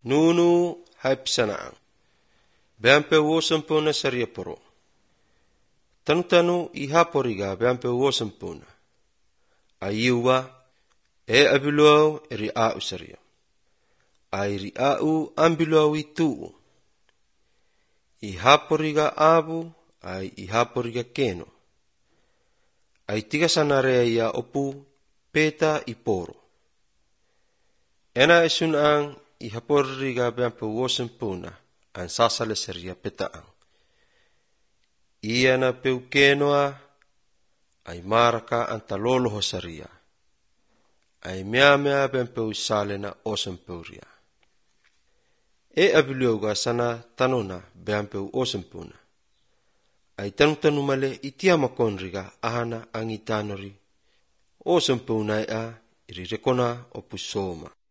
Nunu haipsanaang. Beampe wosampuna sariaporo. Tanu ihaporiga beampe wosampuna. Ayuwa abiluau riau saria. Ai riau ambiluau itu. Ihaporiga abu ai ihaporiga keno. Ai tiga sanarea ia opu peta iporo. Ena esunang ihaporiga beampe wosampuna an sasale seria petaang. Ia na peukenoa ai maraka antaloloho saria. Ai mea beampe usale na osampeuria. Abiluauga sana tanona beampe osampuna. Ai tanu male itiama konriga ahana angitanori. Osampunai iri rekona opusoma.